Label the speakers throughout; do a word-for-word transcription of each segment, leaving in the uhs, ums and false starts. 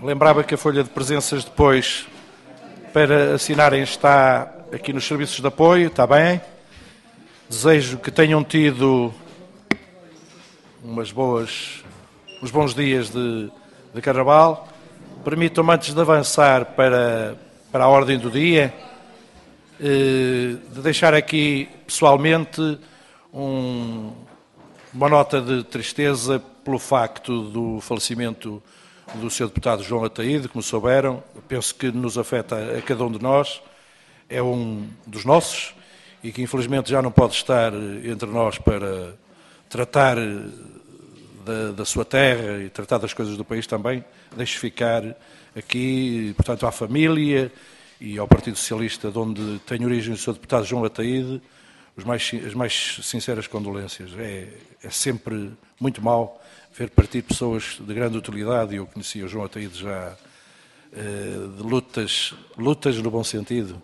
Speaker 1: lembrava que a folha de presenças depois para assinarem está aqui nos serviços de apoio, está bem? Desejo que tenham tido umas boas, uns bons dias de, de Carnaval. Permitam-me, antes de avançar para, para a ordem do dia, eh, de deixar aqui pessoalmente um, uma nota de tristeza pelo facto do falecimento do senhor deputado João Ataíde, como souberam. Penso que nos afeta a cada um de nós, é um dos nossos e que infelizmente já não pode estar entre nós para tratar da, da sua terra e tratar das coisas do país também. Deixo ficar aqui, portanto, à família e ao Partido Socialista, de onde tem origem o senhor deputado João Ataíde, os mais, as mais sinceras condolências. É, é sempre muito mau ver partir pessoas de grande utilidade, e eu conhecia o João Ataíde já de lutas, lutas no bom sentido,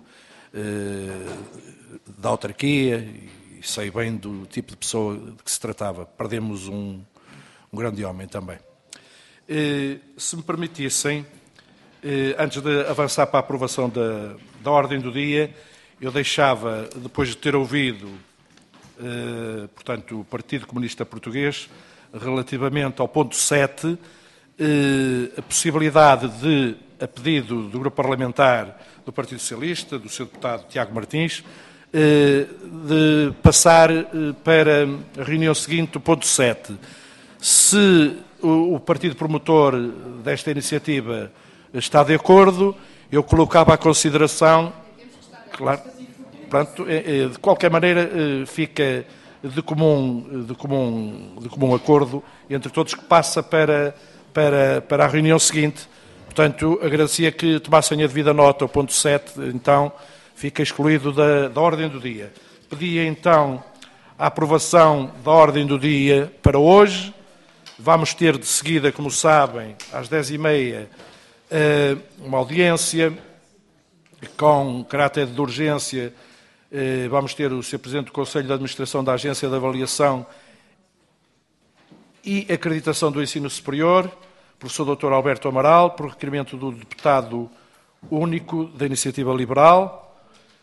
Speaker 1: da autarquia, e sei bem do tipo de pessoa de que se tratava. Perdemos um, um grande homem também. Se me permitissem, antes de avançar para a aprovação da, da ordem do dia, eu deixava, depois de ter ouvido, portanto, o Partido Comunista Português, relativamente ao ponto sete, a possibilidade de, a pedido do Grupo Parlamentar do Partido Socialista, do seu deputado Tiago Martins, de passar para a reunião seguinte o ponto sete. Se o partido promotor desta iniciativa está de acordo, eu colocava à consideração, claro, portanto, de qualquer maneira fica de comum, de comum, de comum acordo entre todos, que passa para, para, para a reunião seguinte. Portanto, agradecia que tomassem a devida nota. O ponto sete, então, fica excluído da, da ordem do dia. Pedia, então, a aprovação da ordem do dia para hoje. Vamos ter, de seguida, como sabem, às dez e meia, uma audiência com caráter de urgência. Vamos ter o senhor Presidente do Conselho de Administração da Agência de Avaliação e Acreditação do Ensino Superior, professor doutor Alberto Amaral, por requerimento do deputado único da Iniciativa Liberal,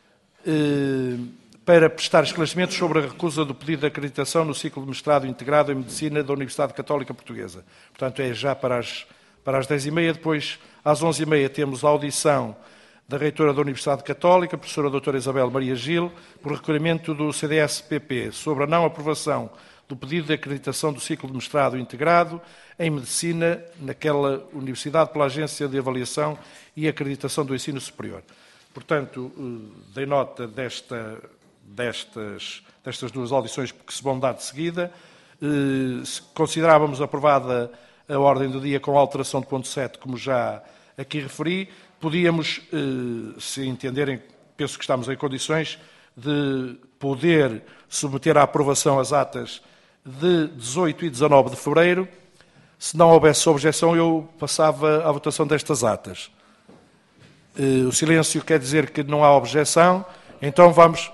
Speaker 1: para prestar esclarecimentos sobre a recusa do pedido de acreditação no ciclo de mestrado integrado em Medicina da Universidade Católica Portuguesa. Portanto, é já para as, para as dez e meia. Depois, às onze e meia, temos a audição da reitora da Universidade Católica, professora doutora Isabel Maria Gil, por requerimento do C D S P P, sobre a não aprovação do pedido de acreditação do ciclo de mestrado integrado em Medicina naquela Universidade pela Agência de Avaliação e Acreditação do Ensino Superior. Portanto, dei nota desta, destas, destas duas audições que se vão dar de seguida. Considerávamos aprovada a ordem do dia com a alteração de ponto sete, como já aqui referi. Podíamos, se entenderem, penso que estamos em condições de poder submeter à aprovação as atas de dezoito e dezanove de fevereiro. Se não houvesse objeção, eu passava à votação destas atas. O silêncio quer dizer que não há objeção, então vamos...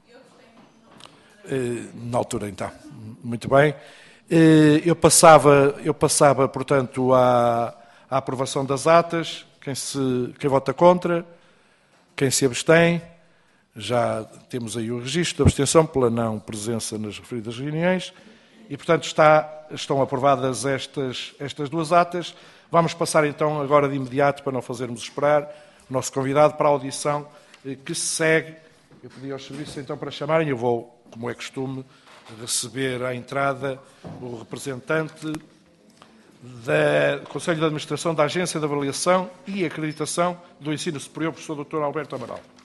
Speaker 1: Na altura, então. Muito bem. Eu passava, eu passava portanto, à, à aprovação das atas. Quem, se, quem vota contra, quem se abstém, já temos aí o registro de abstenção pela não presença nas referidas reuniões e, portanto, está, estão aprovadas estas, estas duas atas. Vamos passar, então, agora de imediato, para não fazermos esperar, o nosso convidado para a audição que se segue. Eu pedi aos serviços, então, para chamarem. Eu vou, como é costume, receber à entrada o representante do Conselho de Administração da Agência de Avaliação e Acreditação do Ensino Superior, professor doutor Alberto Amaral.